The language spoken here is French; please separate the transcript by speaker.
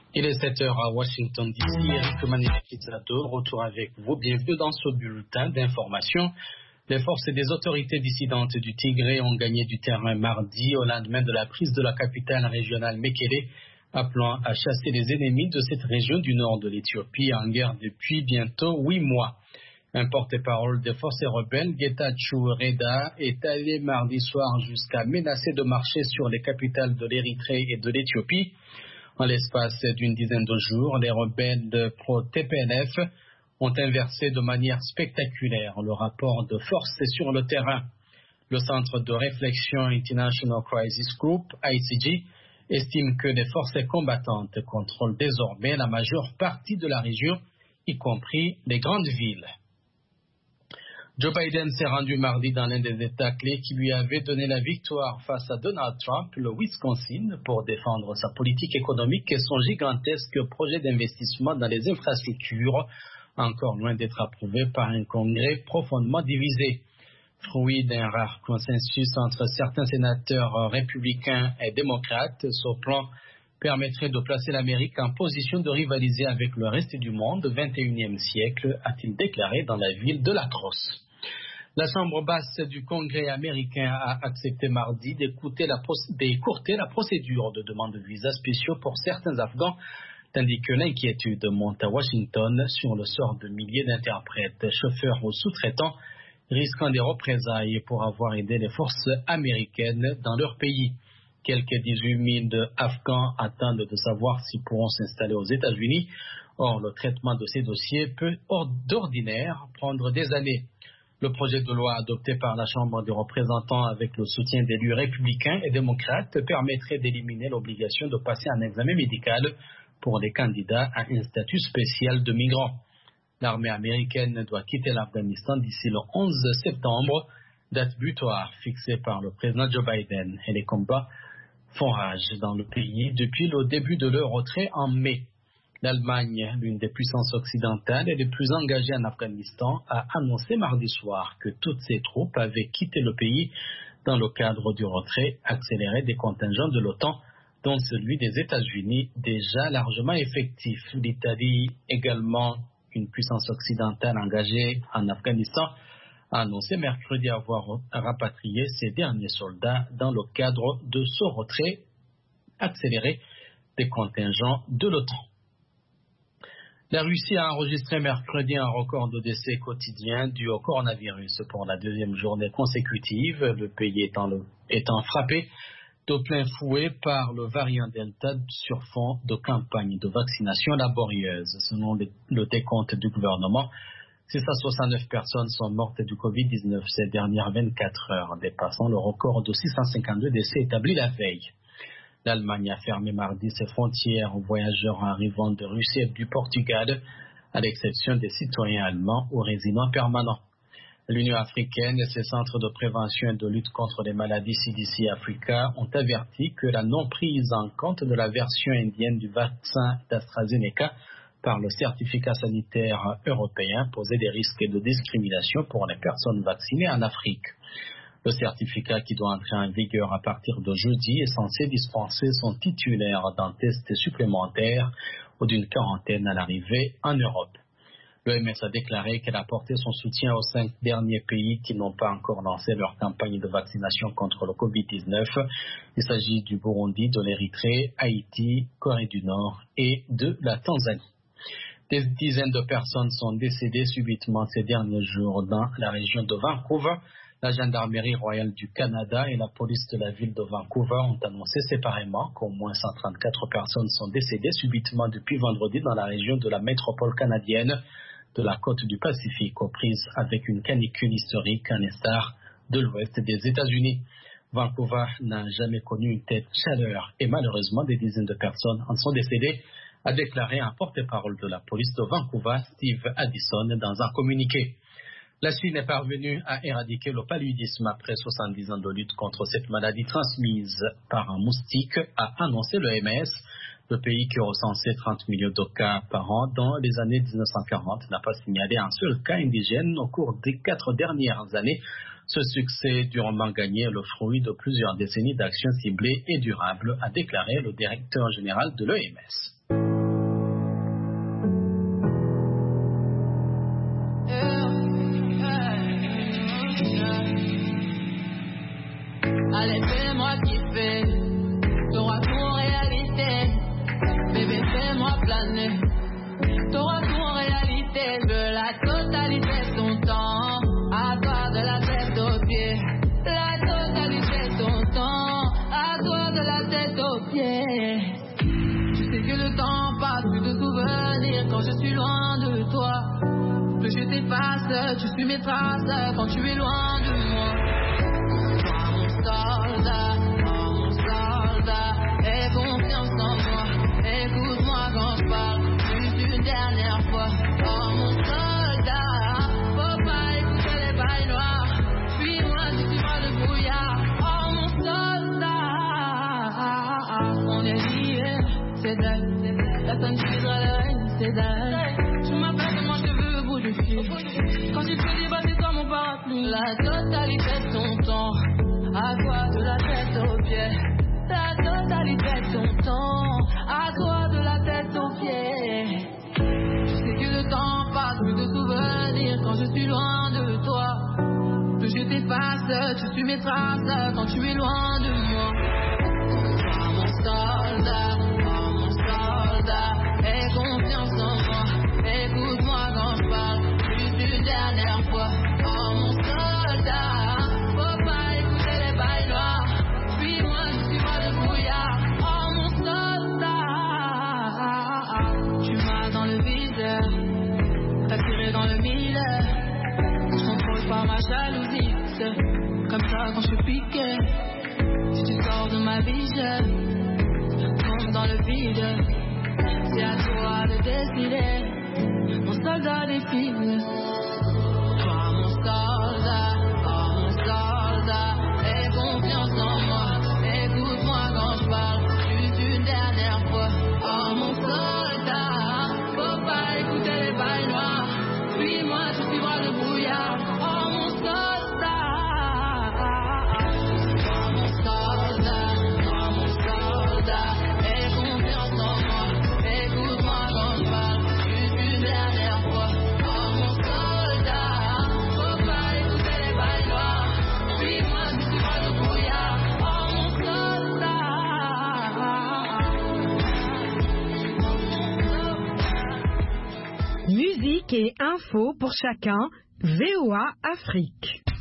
Speaker 1: Il est 7 heures à Washington DC. Eric Manifestado, retour avec vous. Bienvenue dans ce bulletin d'information. Les forces et des autorités dissidentes du Tigré ont gagné du terrain mardi au lendemain de la prise de la capitale régionale Mekele, appelant à chasser les ennemis de cette région du nord de l'Éthiopie en guerre depuis bientôt 8 mois. Un porte-parole des forces rebelles, Getachew Reda, est allé mardi soir jusqu'à menacer de marcher sur les capitales de l'Érythrée et de l'Éthiopie. En l'espace d'une dizaine de jours, les rebelles pro-TPLF ont inversé de manière spectaculaire le rapport de force sur le terrain. Le Centre de réflexion International Crisis Group, ICG, estime que les forces combattantes contrôlent désormais la majeure partie de la région, y compris les grandes villes. Joe Biden s'est rendu mardi dans l'un des États clés qui lui avait donné la victoire face à Donald Trump, le Wisconsin, pour défendre sa politique économique et son gigantesque projet d'investissement dans les infrastructures, encore loin d'être approuvé par un Congrès profondément divisé. Fruit d'un rare consensus entre certains sénateurs républicains et démocrates, ce plan permettrait de placer l'Amérique en position de rivaliser avec le reste du monde au XXIe siècle, a-t-il déclaré dans la ville de Lacrosse. La Chambre basse du Congrès américain a accepté mardi d'écourter la procédure de demande de visas spéciaux pour certains Afghans, tandis que l'inquiétude monte à Washington sur le sort de milliers d'interprètes, chauffeurs ou sous-traitants risquant des représailles pour avoir aidé les forces américaines dans leur pays. Quelques 18 000 Afghans attendent de savoir s'ils pourront s'installer aux États-Unis. Or, le traitement de ces dossiers peut d'ordinaire prendre des années. Le projet de loi adopté par la Chambre des représentants avec le soutien d'élus républicains et démocrates permettrait d'éliminer l'obligation de passer un examen médical pour les candidats à un statut spécial de migrant. L'armée américaine doit quitter l'Afghanistan d'ici le 11 septembre, date butoir fixée par le président Joe Biden. Et les combats font rage dans le pays depuis le début de leur retrait en mai. L'Allemagne, l'une des puissances occidentales et les plus engagées en Afghanistan, a annoncé mardi soir que toutes ses troupes avaient quitté le pays dans le cadre du retrait accéléré des contingents de l'OTAN, dont celui des États-Unis, déjà largement effectif. L'Italie, également une puissance occidentale engagée en Afghanistan, a annoncé mercredi avoir rapatrié ses derniers soldats dans le cadre de ce retrait accéléré des contingents de l'OTAN. La Russie a enregistré mercredi un record de décès quotidien dû au coronavirus pour la deuxième journée consécutive, le pays étant frappé de plein fouet par le variant Delta sur fond de campagne de vaccination laborieuse. Selon le décompte du gouvernement, 669 personnes sont mortes du Covid-19 ces dernières 24 heures, dépassant le record de 652 décès établi la veille. L'Allemagne a fermé mardi ses frontières aux voyageurs arrivant de Russie et du Portugal, à l'exception des citoyens allemands ou résidents permanents. L'Union africaine et ses centres de prévention et de lutte contre les maladies CDC Africa ont averti que la non-prise en compte de la version indienne du vaccin d'AstraZeneca par le certificat sanitaire européen posait des risques de discrimination pour les personnes vaccinées en Afrique. Le certificat qui doit entrer en vigueur à partir de jeudi est censé dispenser son titulaire d'un test supplémentaire ou d'une quarantaine à l'arrivée en Europe. L'OMS a déclaré qu'elle a apporté son soutien aux 5 derniers pays qui n'ont pas encore lancé leur campagne de vaccination contre le Covid-19. Il s'agit du Burundi, de l'Érythrée, Haïti, Corée du Nord et de la Tanzanie. Des dizaines de personnes sont décédées subitement ces derniers jours dans la région de Vancouver. La gendarmerie royale du Canada et la police de la ville de Vancouver ont annoncé séparément qu'au moins 134 personnes sont décédées subitement depuis vendredi dans la région de la métropole canadienne de la côte du Pacifique, aux prises avec une canicule historique à l'instar de l'ouest des États-Unis. Vancouver n'a jamais connu une telle chaleur et malheureusement des dizaines de personnes en sont décédées, a déclaré un porte-parole de la police de Vancouver, Steve Addison, dans un communiqué. La Chine est parvenue à éradiquer le paludisme après 70 ans de lutte contre cette maladie transmise par un moustique, a annoncé l'OMS. Le pays qui recensait 30 millions de cas par an dans les années 1940 n'a pas signalé un seul cas indigène au cours des 4 dernières années. Ce succès durement gagné est le fruit de plusieurs décennies d'actions ciblées et durables, a déclaré le directeur général de l'OMS.
Speaker 2: quand je suis loin de toi. Plus je t'efface, tu suis mes traces quand tu es loin de moi. Oh mon soldat, aie confiance en moi. Écoute-moi quand je parle, juste une dernière fois. Oh mon soldat, faut pas écouter les bails noirs. Suis-moi, suis-moi le brouillard. Oh mon soldat, on est liés, c'est dingue. Personne qui voudra le règne, c'est dingue. Tu m'appelles que moi je te veux au bout du fil. Quand tu te fais débattre, c'est toi mon parapluie. La totalité de ton temps, à toi de la tête aux pieds. La totalité de ton temps, à toi de la tête aux pieds. Je sais que le temps passe, plus de souvenirs quand je suis loin de toi. Plus je t'efface, tu suis mes traces quand tu es loin de moi. Oh mon soldat, aie confiance en moi. Écoute-moi quand je parle, juste une dernière fois. Oh mon soldat, faut pas écouter les bails noirs. Suis-moi, suis-moi le brouillard. Oh mon soldat, tu m'as dans le vide, t'as tiré dans le mille. Je contrôle pas ma jalousie, c'est comme ça quand je suis piqué. Si tu sors de ma vie, je tombe dans le vide. C'est à toi de décider, mon soldat défile. Toi mon soldat, aie confiance en moi. Écoute-moi quand je parle, juste une dernière fois. Oh mon soldat, faut pas écouter les bails noirs. Suis-moi, tu suivras le brouillard. Oh mon soldat, aie confiance en moi. Écoute-moi quand je parle, juste une dernière fois. Oh mon soldat, faut pas écouter les bails noirs. Suis-moi, tu suivras le brouillard. Oh mon soldat.
Speaker 3: Musique et info pour chacun, VOA Afrique.